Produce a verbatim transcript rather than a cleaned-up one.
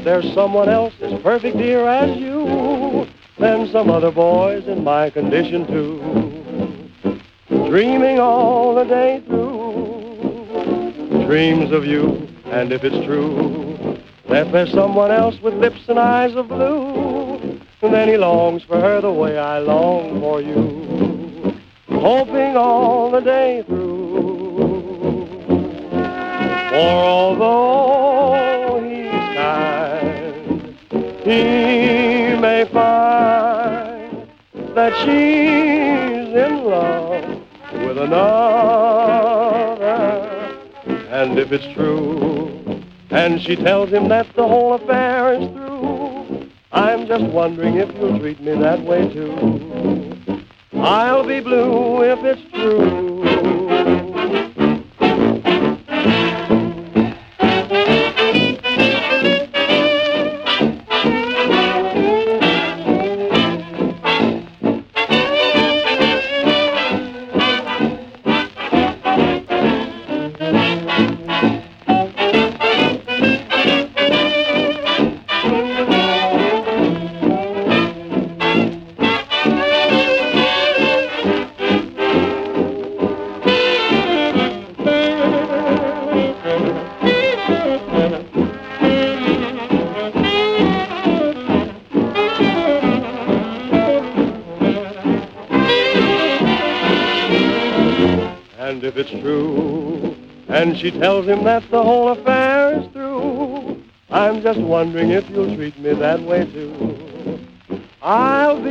If there's someone else as perfect, dear, as you, then some other boy's in my condition too. Dreaming all the day through, dreams of you, and if it's true that there's someone else with lips and eyes of blue, then he longs for her the way I long for you, hoping all the day through. For although he's kind, he may find that she's in love with another. And if it's true, and she tells him that the whole affair is through, I'm just wondering if you'll treat me that way too. I'll be blue if it's true. And if it's true, and she tells him that the whole affair is through, I'm just wondering if you'll treat me that way too. I'll be